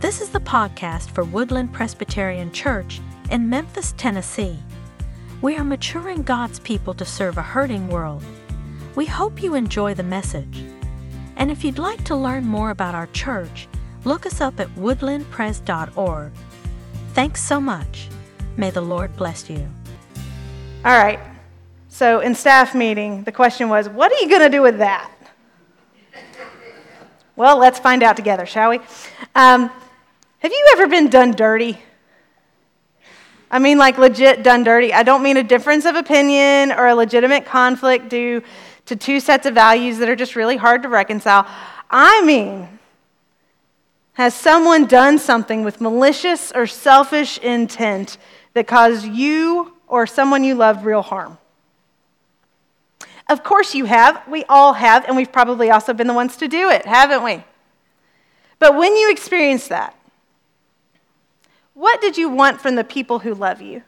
This is the podcast for Woodland Presbyterian Church in Memphis, Tennessee. We are maturing God's people to serve a hurting world. We hope you enjoy the message. And if you'd like to learn more about our church, look us up at woodlandpres.org. Thanks so much. May the Lord bless you. All right. So in staff meeting, the question was, what are you going to do with that? Well, let's find out together, shall we? Have you ever been done dirty? I mean, like legit done dirty. I don't mean a difference of opinion or a legitimate conflict due to two sets of values that are just really hard to reconcile. I mean, has someone done something with malicious or selfish intent that caused you or someone you loved real harm? Of course you have. We all have, and we've probably also been the ones to do it, haven't we? But when you experience that, what did you want from the people who love you?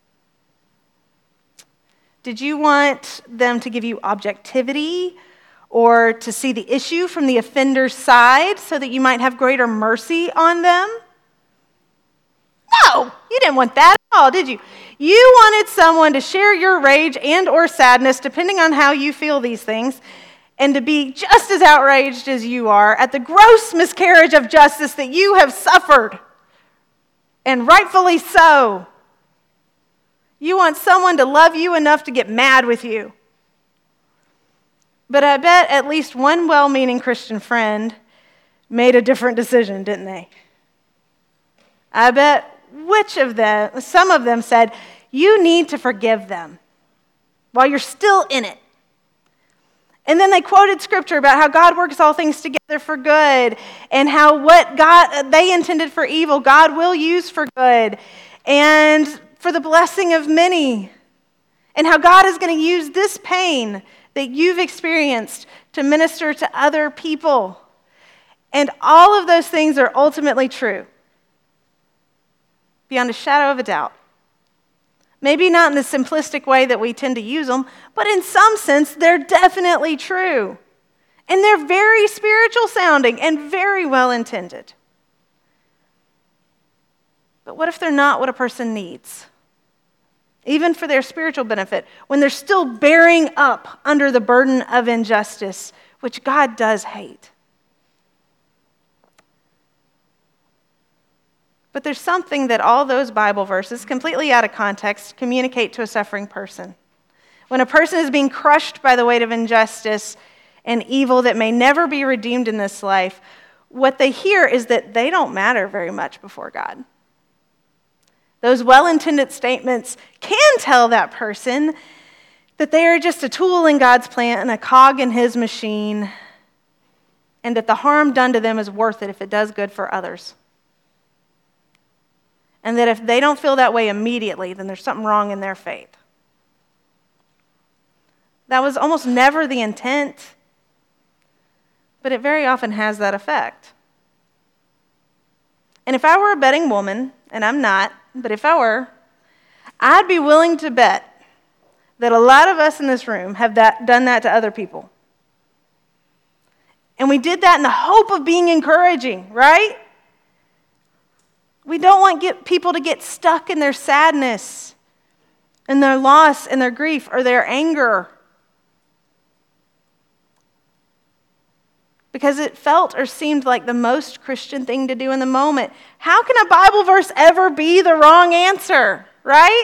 Did you want them to give you objectivity or to see the issue from the offender's side so that you might have greater mercy on them? No, you didn't want that at all, did you? You wanted someone to share your rage and or sadness, depending on how you feel these things, and to be just as outraged as you are at the gross miscarriage of justice that you have suffered, and rightfully so. You want someone to love you enough to get mad with you. But I bet at least one well-meaning Christian friend made a different decision, didn't they? I bet some of them said, you need to forgive them while you're still in it. And then they quoted scripture about how God works all things together for good, and how what they intended for evil, God will use for good, and for the blessing of many. And how God is going to use this pain that you've experienced to minister to other people. And all of those things are ultimately true, beyond a shadow of a doubt. Maybe not in the simplistic way that we tend to use them, but in some sense, they're definitely true. And they're very spiritual sounding and very well intended. But what if they're not what a person needs? Even for their spiritual benefit, when they're still bearing up under the burden of injustice, which God does hate. But there's something that all those Bible verses, completely out of context, communicate to a suffering person. When a person is being crushed by the weight of injustice and evil that may never be redeemed in this life, what they hear is that they don't matter very much before God. Those well-intended statements can tell that person that they are just a tool in God's plan and a cog in His machine, and that the harm done to them is worth it if it does good for others. And that if they don't feel that way immediately, then there's something wrong in their faith. That was almost never the intent, but it very often has that effect. And if I were a betting woman, and I'm not, but if I were, I'd be willing to bet that a lot of us in this room have done that to other people. And we did that in the hope of being encouraging, right? We don't want people to get stuck in their sadness and their loss and their grief or their anger because it felt or seemed like the most Christian thing to do in the moment. How can a Bible verse ever be the wrong answer, right?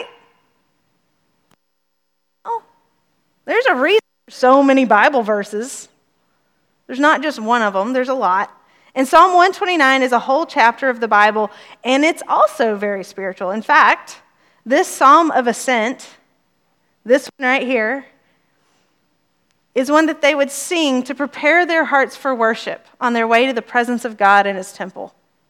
Oh, there's a reason for so many Bible verses. There's not just one of them, there's a lot. And Psalm 129 is a whole chapter of the Bible, and it's also very spiritual. In fact, this Psalm of Ascent, this one right here, is one that they would sing to prepare their hearts for worship on their way to the presence of God in His temple.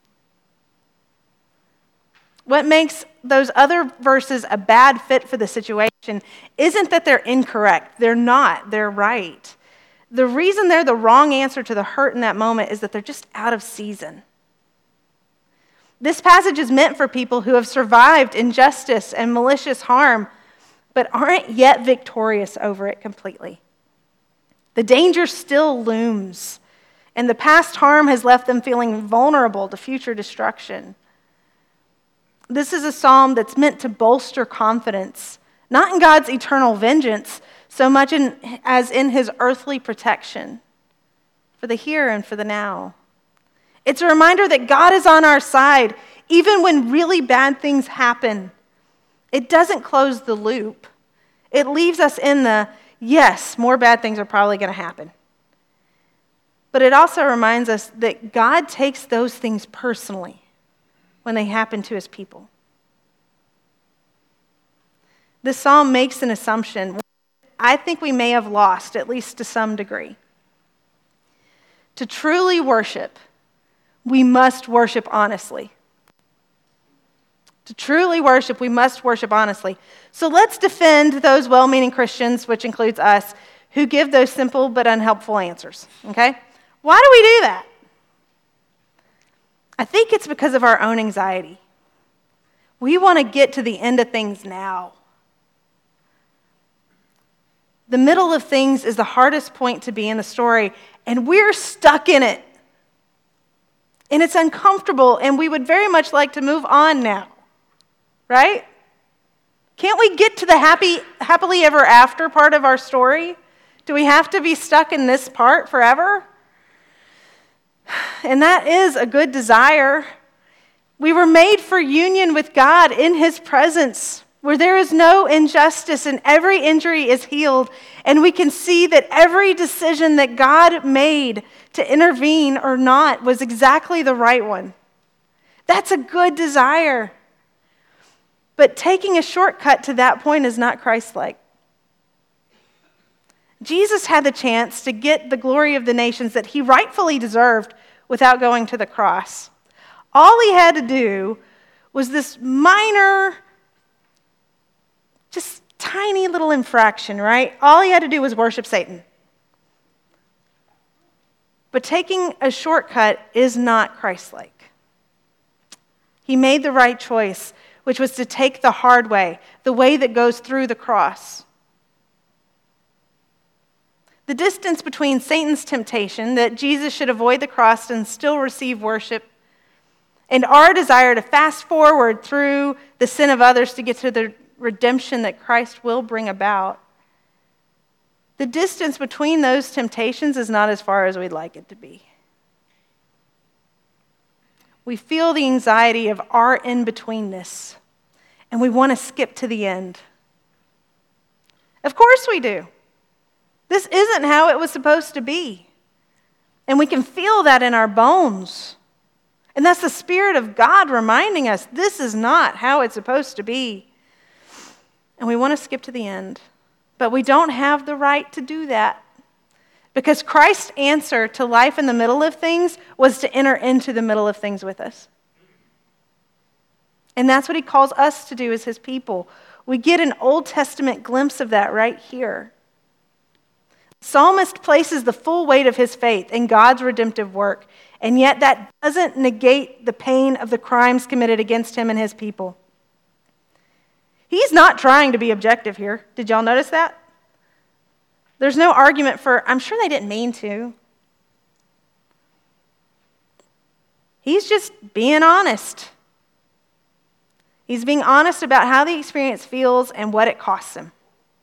What makes those other verses a bad fit for the situation isn't that they're incorrect. They're not. They're right. The reason they're the wrong answer to the hurt in that moment is that they're just out of season. This passage is meant for people who have survived injustice and malicious harm, but aren't yet victorious over it completely. The danger still looms. and the past harm has left them feeling vulnerable to future destruction. This is a psalm that's meant to bolster confidence, not in God's eternal vengeance, so much as in his earthly protection for the here and for the now. It's a reminder that God is on our side, even when really bad things happen. It doesn't close the loop. It leaves us in the, yes, more bad things are probably going to happen. But it also reminds us that God takes those things personally when they happen to his people. This psalm makes an assumption I think we may have lost, at least to some degree. To truly worship, we must worship honestly. To truly worship, we must worship honestly. So let's defend those well-meaning Christians, which includes us, who give those simple but unhelpful answers, okay? Why do we do that? I think it's because of our own anxiety. We want to get to the end of things now. The middle of things is the hardest point to be in the story, and we're stuck in it. And it's uncomfortable, and we would very much like to move on now, right? Can't we get to the happily ever after part of our story? Do we have to be stuck in this part forever? And that is a good desire. We were made for union with God in his presence, where there is no injustice and every injury is healed. And we can see that every decision that God made to intervene or not was exactly the right one. That's a good desire. But taking a shortcut to that point is not Christ-like. Jesus had the chance to get the glory of the nations that he rightfully deserved without going to the cross. All he had to do was this minor, just tiny little infraction, right? All he had to do was worship Satan. But taking a shortcut is not Christ-like. He made the right choice, which was to take the hard way, the way that goes through the cross. The distance between Satan's temptation that Jesus should avoid the cross and still receive worship, and our desire to fast forward through the sin of others to get to the redemption that Christ will bring about, the distance between those temptations is not as far as we'd like it to be. We feel the anxiety of our in-betweenness, and we want to skip to the end. Of course we do. This isn't how it was supposed to be. And we can feel that in our bones. And that's the Spirit of God reminding us this is not how it's supposed to be. And we want to skip to the end. But we don't have the right to do that. Because Christ's answer to life in the middle of things was to enter into the middle of things with us. And that's what he calls us to do as his people. We get an Old Testament glimpse of that right here. Psalmist places the full weight of his faith in God's redemptive work, and yet that doesn't negate the pain of the crimes committed against him and his people. He's not trying to be objective here. Did y'all notice that? There's no argument for, I'm sure they didn't mean to. He's just being honest. He's being honest about how the experience feels and what it costs him.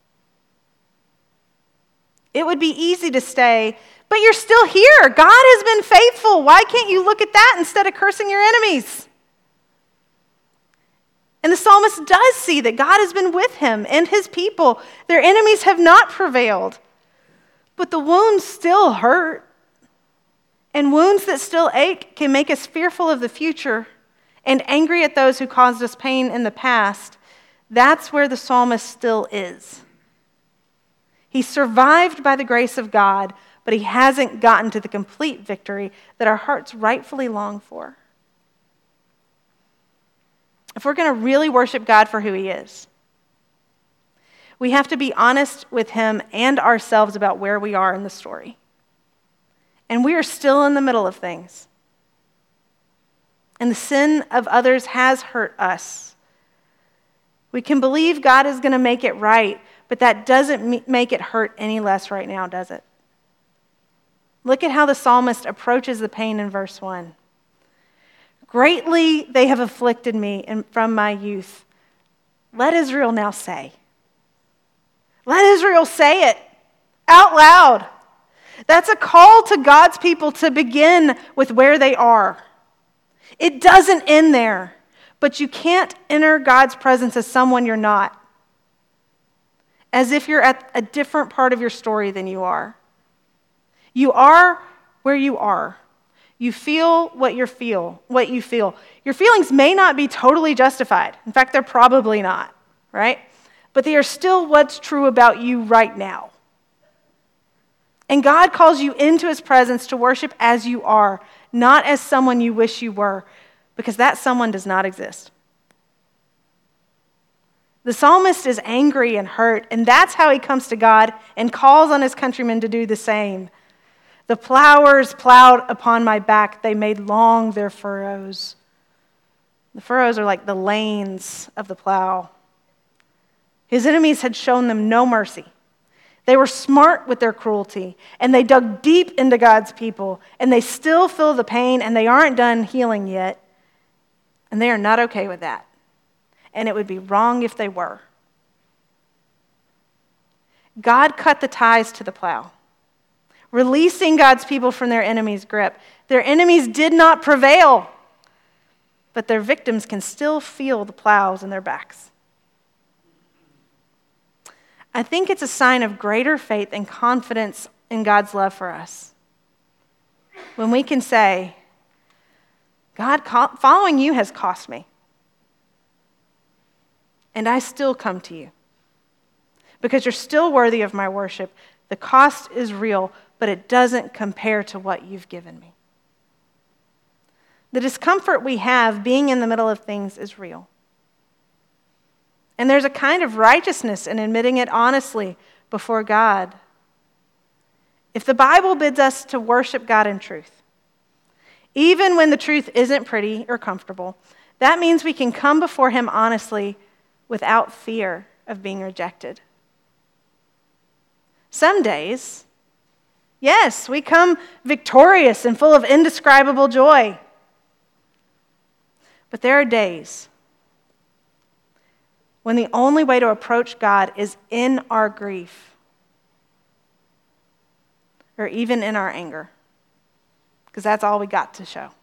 It would be easy to say, but you're still here. God has been faithful. Why can't you look at that instead of cursing your enemies? And the psalmist does see that God has been with him and his people. Their enemies have not prevailed. But the wounds still hurt. And wounds that still ache can make us fearful of the future and angry at those who caused us pain in the past. That's where the psalmist still is. He survived by the grace of God, but he hasn't gotten to the complete victory that our hearts rightfully long for. If we're going to really worship God for who he is, we have to be honest with him and ourselves about where we are in the story. And we are still in the middle of things. And the sin of others has hurt us. We can believe God is going to make it right, but that doesn't make it hurt any less right now, does it? Look at how the psalmist approaches the pain in verse 1. Greatly they have afflicted me from my youth. Let Israel now say. Let Israel say it out loud. That's a call to God's people to begin with where they are. It doesn't end there, but you can't enter God's presence as someone you're not, as if you're at a different part of your story than you are. You are where you are. You feel what you feel. Your feelings may not be totally justified. In fact, they're probably not, right? But they are still what's true about you right now. And God calls you into his presence to worship as you are, not as someone you wish you were, because that someone does not exist. The psalmist is angry and hurt, and that's how he comes to God and calls on his countrymen to do the same. The plowers plowed upon my back, they made long their furrows. The furrows are like the lanes of the plow. His enemies had shown them no mercy. They were smart with their cruelty, and they dug deep into God's people, and they still feel the pain, and they aren't done healing yet, and they are not okay with that. And it would be wrong if they were. God cut the ties to the plow, releasing God's people from their enemies' grip. Their enemies did not prevail, but their victims can still feel the plows in their backs. I think it's a sign of greater faith and confidence in God's love for us when we can say, God, following you has cost me, and I still come to you because you're still worthy of my worship. The cost is real, but it doesn't compare to what you've given me. The discomfort we have being in the middle of things is real. And there's a kind of righteousness in admitting it honestly before God. If the Bible bids us to worship God in truth, even when the truth isn't pretty or comfortable, that means we can come before him honestly without fear of being rejected. Some days, yes, we come victorious and full of indescribable joy. But there are days when the only way to approach God is in our grief or even in our anger, because that's all we got to show.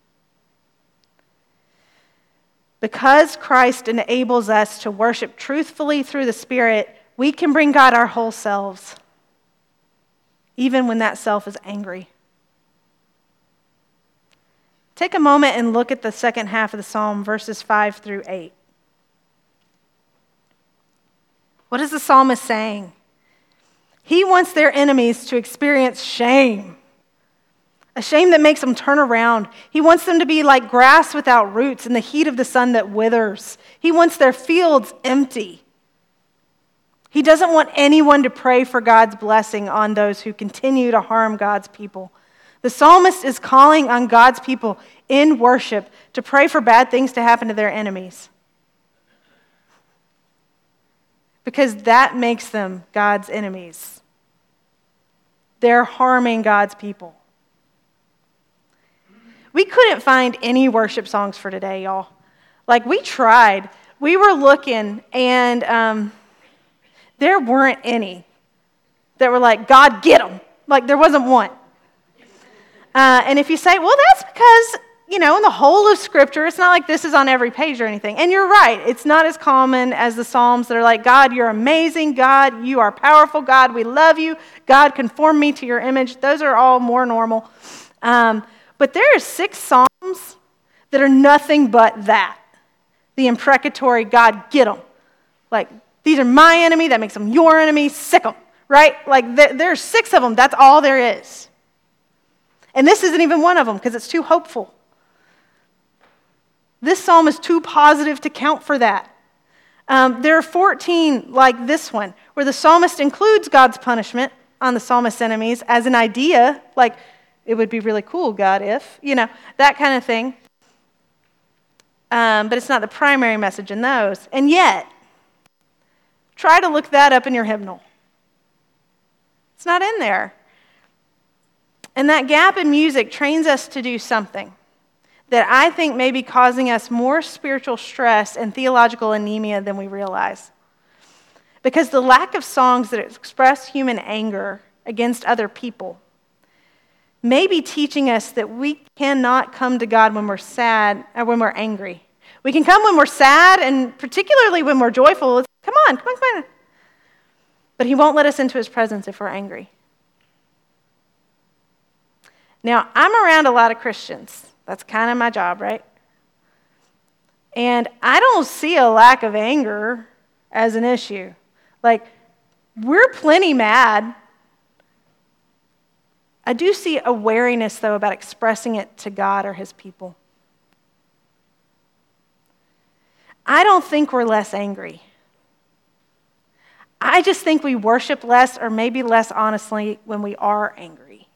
Because Christ enables us to worship truthfully through the Spirit, we can bring God our whole selves, even when that self is angry. Take a moment and look at the second half of the psalm, verses 5 through 8. What is the psalmist saying? He wants their enemies to experience shame, a shame that makes them turn around. He wants them to be like grass without roots in the heat of the sun that withers. He wants their fields empty. He doesn't want anyone to pray for God's blessing on those who continue to harm God's people. The psalmist is calling on God's people in worship to pray for bad things to happen to their enemies, because that makes them God's enemies. They're harming God's people. We couldn't find any worship songs for today, y'all. Like, we tried. We were looking, and there weren't any that were like, God, get them. Like, there wasn't one. And if you say, well, that's because, in the whole of Scripture, it's not like this is on every page or anything. And you're right. It's not as common as the Psalms that are like, God, you're amazing. God, you are powerful. God, we love you. God, conform me to your image. Those are all more normal. But there are 6 Psalms that are nothing but that. The imprecatory, God, get them. Like, these are my enemy. That makes them your enemy. Sick them, right? Like, there are 6 of them. That's all there is. And this isn't even one of them because it's too hopeful. This psalm is too positive to count for that. There are 14 like this one, where the psalmist includes God's punishment on the psalmist's enemies as an idea, like, it would be really cool, God, if, that kind of thing. But it's not the primary message in those. And yet, try to look that up in your hymnal. It's not in there. And that gap in music trains us to do something that I think may be causing us more spiritual stress and theological anemia than we realize. Because the lack of songs that express human anger against other people may be teaching us that we cannot come to God when we're sad or when we're angry. We can come when we're sad, and particularly when we're joyful. It's, come on. But he won't let us into his presence if we're angry. Now, I'm around a lot of Christians. That's kind of my job, right? And I don't see a lack of anger as an issue. Like, we're plenty mad. I do see a wariness, though, about expressing it to God or his people. I don't think we're less angry. I just think we worship less, or maybe less honestly, when we are angry.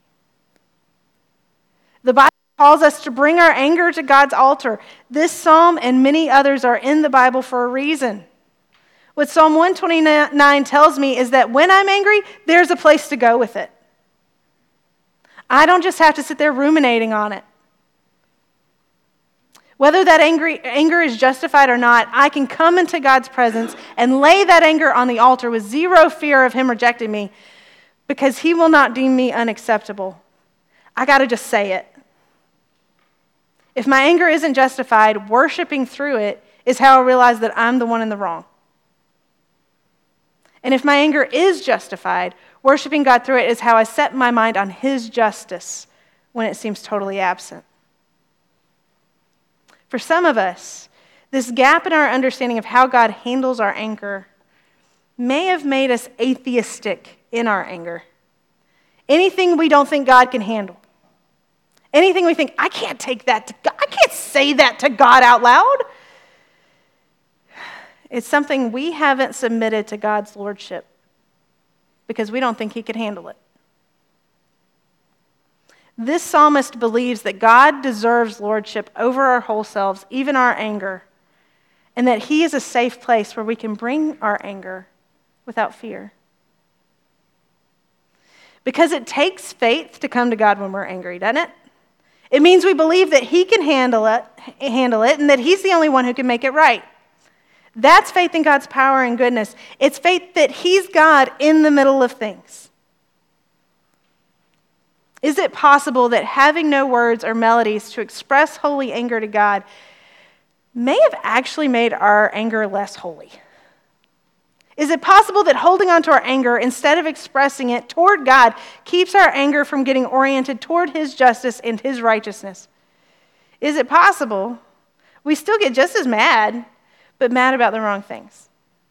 The Bible calls us to bring our anger to God's altar. This psalm and many others are in the Bible for a reason. What Psalm 129 tells me is that when I'm angry, there's a place to go with it. I don't just have to sit there ruminating on it. Whether that anger is justified or not, I can come into God's presence and lay that anger on the altar with zero fear of him rejecting me, because he will not deem me unacceptable. I got to just say it. If my anger isn't justified, worshiping through it is how I realize that I'm the one in the wrong. And if my anger is justified, worshiping God through it is how I set my mind on his justice when it seems totally absent. For some of us, this gap in our understanding of how God handles our anger may have made us atheistic in our anger. Anything we don't think God can handle. Anything we think, I can't take that to God. I can't say that to God out loud. It's something we haven't submitted to God's lordship because we don't think he could handle it. This psalmist believes that God deserves lordship over our whole selves, even our anger, and that he is a safe place where we can bring our anger without fear. Because it takes faith to come to God when we're angry, doesn't it? It means we believe that he can handle it, and that he's the only one who can make it right. That's faith in God's power and goodness. It's faith that he's God in the middle of things. Is it possible that having no words or melodies to express holy anger to God may have actually made our anger less holy? Is it possible that holding on to our anger instead of expressing it toward God keeps our anger from getting oriented toward his justice and his righteousness? Is it possible we still get just as mad, but mad about the wrong things,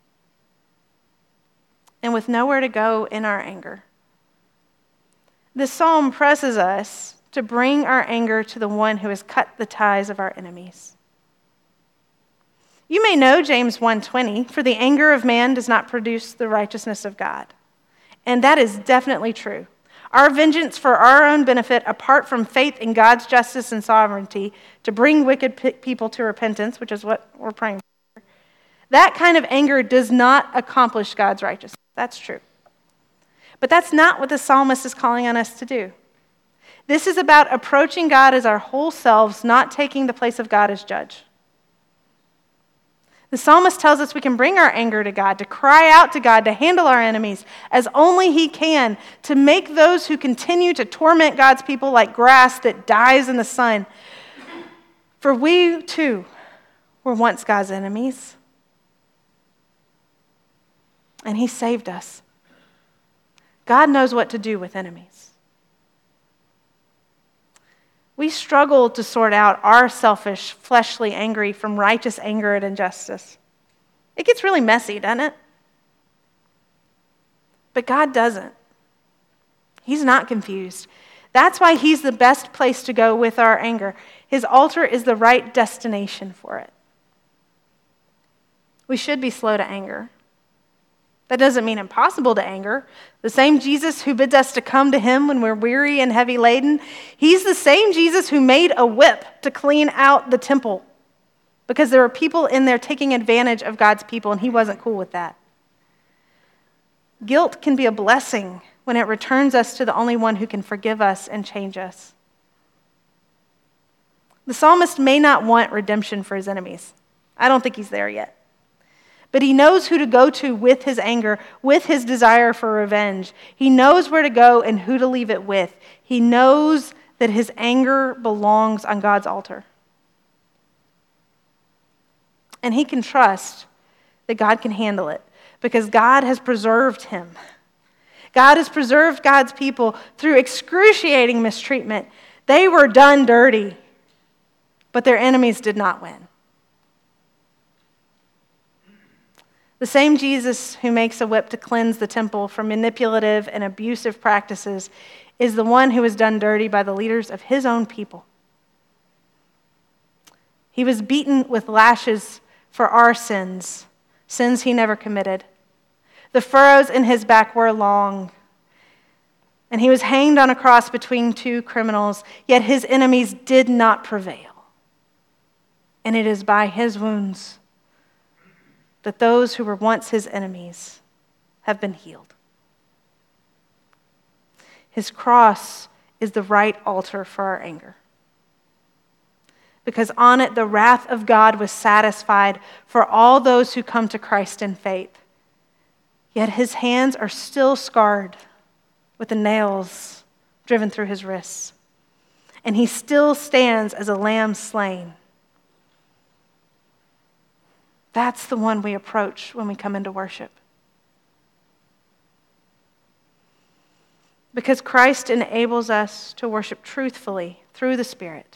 and with nowhere to go in our anger? This psalm presses us to bring our anger to the one who has cut the ties of our enemies. You may know James 1:20, for the anger of man does not produce the righteousness of God. And that is definitely true. Our vengeance for our own benefit, apart from faith in God's justice and sovereignty to bring wicked people to repentance, which is what we're praying for, that kind of anger does not accomplish God's righteousness. That's true. But that's not what the psalmist is calling on us to do. This is about approaching God as our whole selves, not taking the place of God as judge. The psalmist tells us we can bring our anger to God, to cry out to God, to handle our enemies as only he can, to make those who continue to torment God's people like grass that dies in the sun. For we, too, were once God's enemies. And he saved us. God knows what to do with enemies. We struggle to sort out our selfish, fleshly anger from righteous anger at injustice. It gets really messy, doesn't it? But God doesn't. He's not confused. That's why he's the best place to go with our anger. His altar is the right destination for it. We should be slow to anger. That doesn't mean impossible to anger. The same Jesus who bids us to come to him when we're weary and heavy laden, he's the same Jesus who made a whip to clean out the temple because there were people in there taking advantage of God's people, and he wasn't cool with that. Guilt can be a blessing when it returns us to the only one who can forgive us and change us. The psalmist may not want redemption for his enemies. I don't think he's there yet. But he knows who to go to with his anger, with his desire for revenge. He knows where to go and who to leave it with. He knows that his anger belongs on God's altar. And he can trust that God can handle it because God has preserved him. God has preserved God's people through excruciating mistreatment. They were done dirty, but their enemies did not win. The same Jesus who makes a whip to cleanse the temple from manipulative and abusive practices is the one who was done dirty by the leaders of his own people. He was beaten with lashes for our sins, sins he never committed. The furrows in his back were long, and he was hanged on a cross between two criminals, yet his enemies did not prevail. And it is by his wounds that those who were once his enemies have been healed. His cross is the right altar for our anger, because on it the wrath of God was satisfied for all those who come to Christ in faith. Yet his hands are still scarred with the nails driven through his wrists, and he still stands as a lamb slain. That's the one we approach when we come into worship. Because Christ enables us to worship truthfully through the Spirit,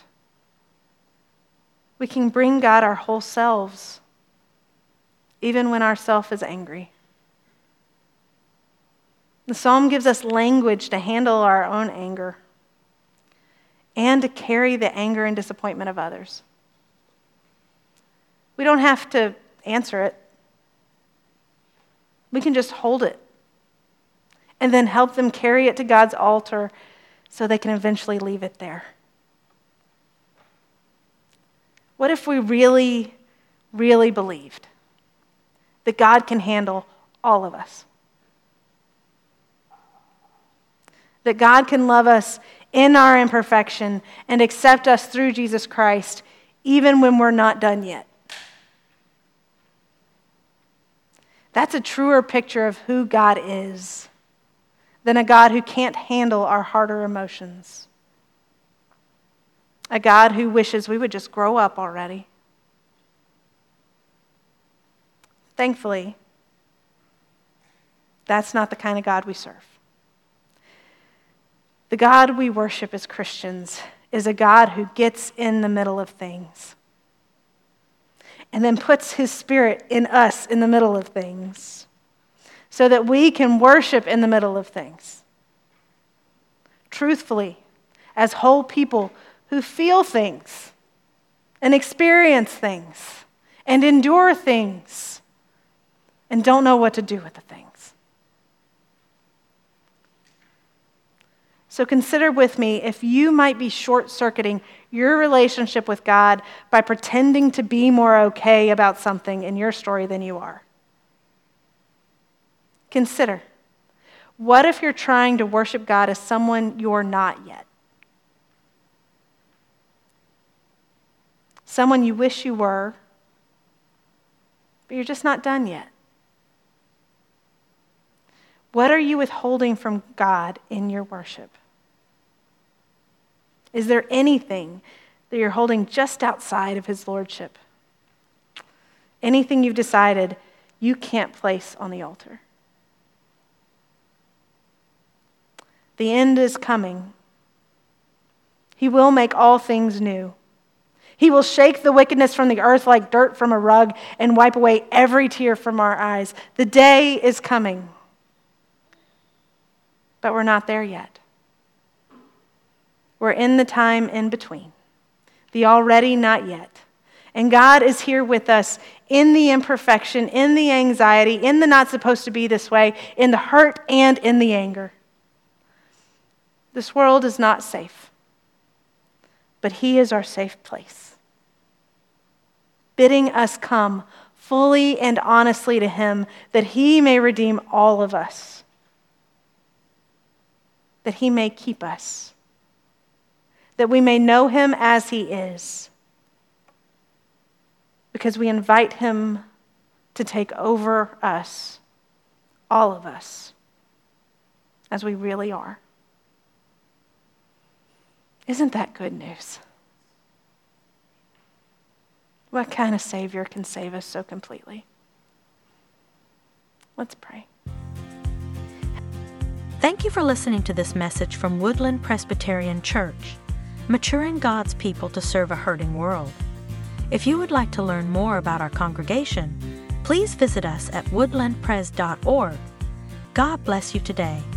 we can bring God our whole selves, even when our self is angry. The psalm gives us language to handle our own anger and to carry the anger and disappointment of others. We don't have to answer it. We can just hold it and then help them carry it to God's altar so they can eventually leave it there. What if we really, really believed that God can handle all of us? That God can love us in our imperfection and accept us through Jesus Christ, even when we're not done yet. That's a truer picture of who God is than a God who can't handle our harder emotions. A God who wishes we would just grow up already. Thankfully, that's not the kind of God we serve. The God we worship as Christians is a God who gets in the middle of things and then puts his Spirit in us in the middle of things so that we can worship in the middle of things. Truthfully, as whole people who feel things and experience things and endure things and don't know what to do with the things. So consider with me if you might be short-circuiting your relationship with God by pretending to be more okay about something in your story than you are. Consider, what if you're trying to worship God as someone you're not yet? Someone you wish you were, but you're just not done yet. What are you withholding from God in your worship? Is there anything that you're holding just outside of his lordship? Anything you've decided you can't place on the altar? The end is coming. He will make all things new. He will shake the wickedness from the earth like dirt from a rug and wipe away every tear from our eyes. The day is coming. But we're not there yet. We're in the time in between, the already not yet. And God is here with us in the imperfection, in the anxiety, in the not supposed to be this way, in the hurt and in the anger. This world is not safe, but he is our safe place, bidding us come fully and honestly to him that he may redeem all of us. that he may keep us, that we may know him as he is, because we invite him to take over us, all of us, as we really are. Isn't that good news? What kind of Savior can save us so completely? Let's pray. Thank you for listening to this message from Woodland Presbyterian Church, maturing God's people to serve a hurting world. If you would like to learn more about our congregation, please visit us at woodlandpres.org. God bless you today.